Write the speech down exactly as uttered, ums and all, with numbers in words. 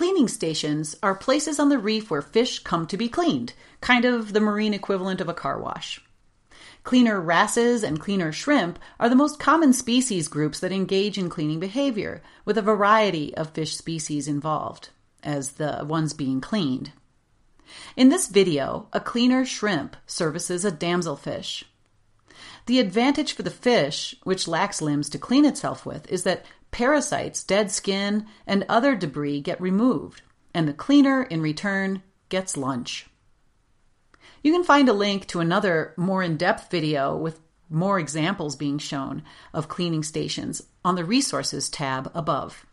Cleaning stations are places on the reef where fish come to be cleaned, kind of the marine equivalent of a car wash. Cleaner wrasses and cleaner shrimp are the most common species groups that engage in cleaning behavior, with a variety of fish species involved, as the ones being cleaned. In this video, a cleaner shrimp services a damselfish. The advantage for the fish, which lacks limbs to clean itself with, is that parasites, dead skin, and other debris get removed, and the cleaner, in return, gets lunch. You can find a link to another more in-depth video with more examples being shown of cleaning stations on the Resources tab above.